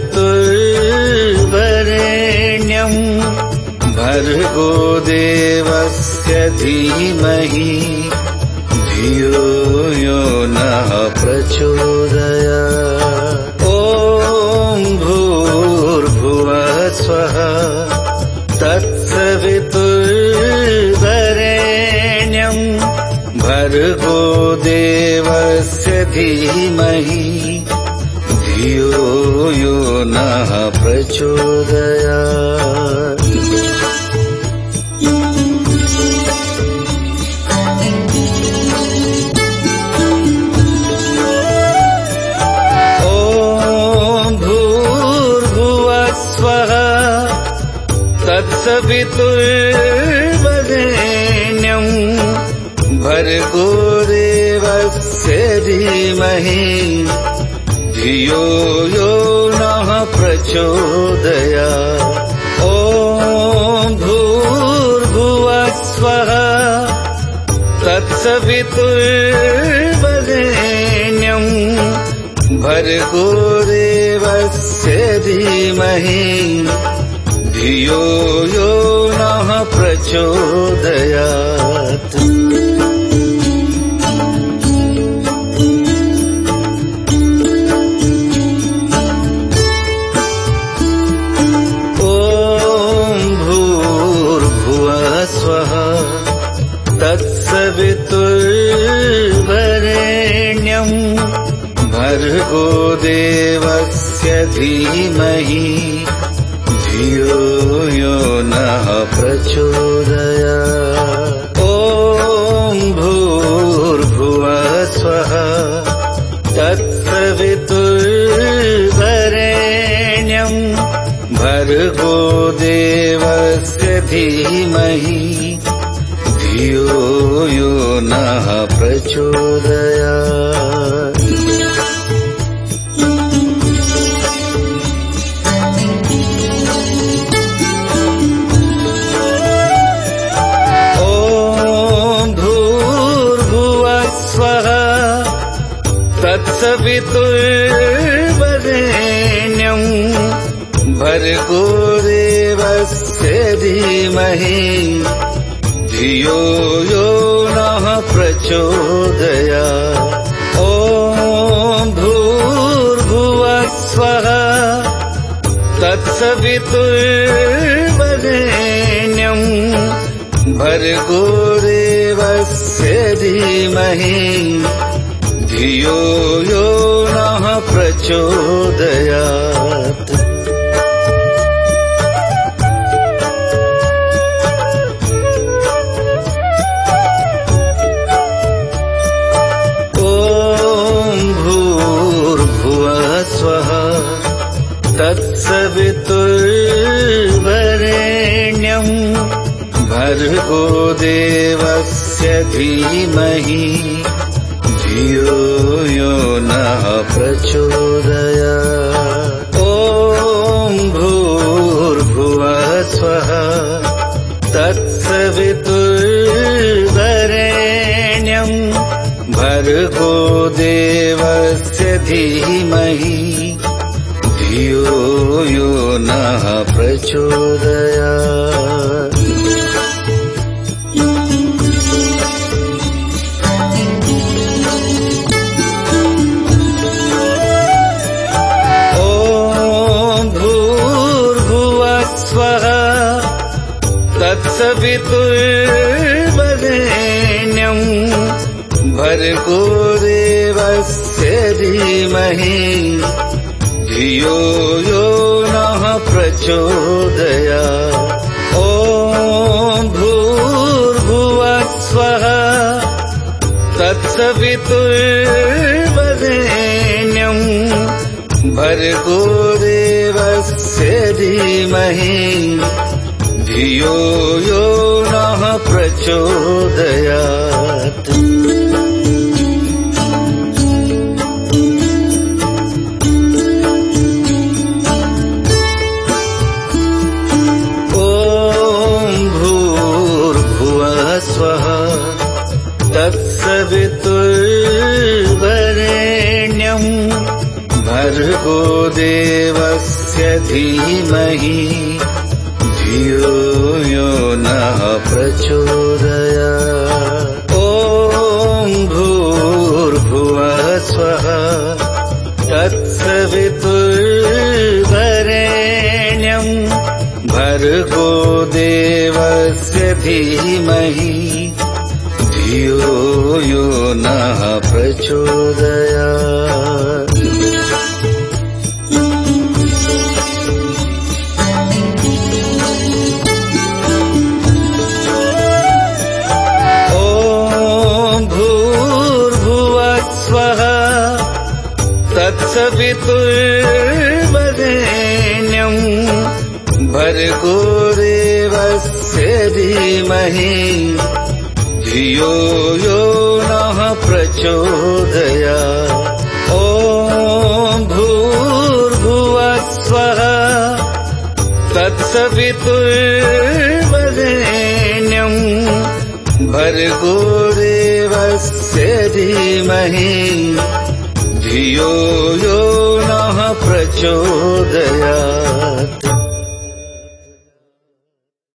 तत्सवितुर्वरेण्यं भर्गो देवस्य धीमहि धियो यो नः प्रचोदयात्। ॐ भूर्भुवः स्वः तत्सवितुर्वरेण्यं भर्गो देवस्य धीमहि धियो यो नः प्रचोदयात्। तत्सवितुर्वरेण्यं भर्गो देवस्य धीमहि धियो यो नः प्रचोदयात्। ॐ भूर्भुवः स्वः तत्सवितुर्वरेण्यं भर्गो देवस्य धीमहि धियो यो नः प्रचोदयात्। ॐ भूर्भुवः स्वः तत्सवितुर्वरेण्यं भर्गो देवस्य धीमहि धियो यो नः प्रचोदयात्। ॐ भूर्भुवः स्वः तत्सवितुर्वरेण्यं भर्गो देवस्य धीमहि धियो यो नः प्रचोदयात्। तत्सवितुर्वरेण्यं भर्गो देवस्य धीमहि धियो यो नः प्रचोदयात्। ॐ भूर्भुवः स्वः तत्सवितुर्वरेण्यं भर्गो देवस्य धीमहि धियो यो नः प्रचोदयात्। ॐ भूर्भुवः स्वः तत्सवितुर्वरेण्यं भर्गो देवस्य धीमहि धियो यो नः प्रचोदयात्। ॐ भूर्भुवः स्वः तत्सवितुर्वरेण्यं भर्गो देवस्य धीमहि धियो यो नः प्रचोदयात्। तत्सवितुर्वरेण्यं भर्गो देवस्य धीमहि धियो यो नः प्रचोदयात्। ॐ भूर्भुवः स्वः तत्सवितुर्वरेण्यं भर्गो देवस्य धीमहि धियो यो नः प्रचोदयात्। ॐ भूर्भुवः स्वः तत्सवितुर्वरेण्यं भर्गो देवस्य देवस्य धीमहि धियो यो नः प्रचोदयात्। ॐ भूर्भुवः स्वः तत्सवितुर्वरेण्यं भर्गो देवस्य धीमहि धियो यो नः प्रचोदयात्। ॐ भूर्भुवः स्वः तत्सवितुर्वरेण्यं भर्गो देवस्य धीमहि धियो यो नः प्रचोदयात्। ॐ भूर्भुवः स्वः तत्सवितुर्वरेण्यं भर्गो देवस्य धीमहि धियो यो नः प्रचोदयात्।